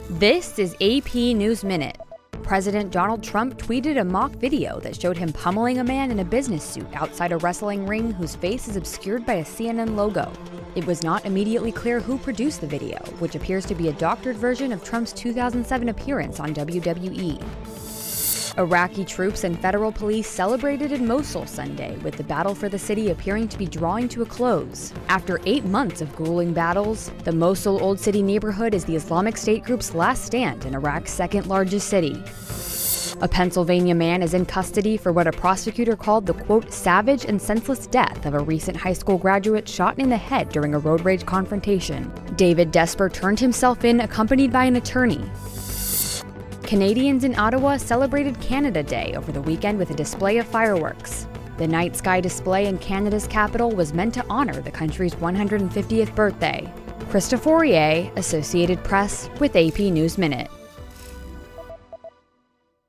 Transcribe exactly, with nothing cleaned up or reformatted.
This is A P News Minute. President Donald Trump tweeted a mock video that showed him pummeling a man in a business suit outside a wrestling ring whose face is obscured by a C N N logo. It was not immediately clear who produced the video, which appears to be a doctored version of Trump's two thousand seven appearance on W W E. Iraqi troops and federal police celebrated in Mosul Sunday, with the battle for the city appearing to be drawing to a close. After eight months of grueling battles, the Mosul Old City neighborhood is the Islamic State group's last stand in Iraq's second-largest city. A Pennsylvania man is in custody for what a prosecutor called the, quote, savage and senseless death of a recent high school graduate shot in the head during a road rage confrontation. David Desper turned himself in, accompanied by an attorney. Canadians in Ottawa celebrated Canada Day over the weekend with a display of fireworks. The night sky display in Canada's capital was meant to honor the country's one hundred fiftieth birthday. Krista Fourier, Associated Press, with A P News Minute.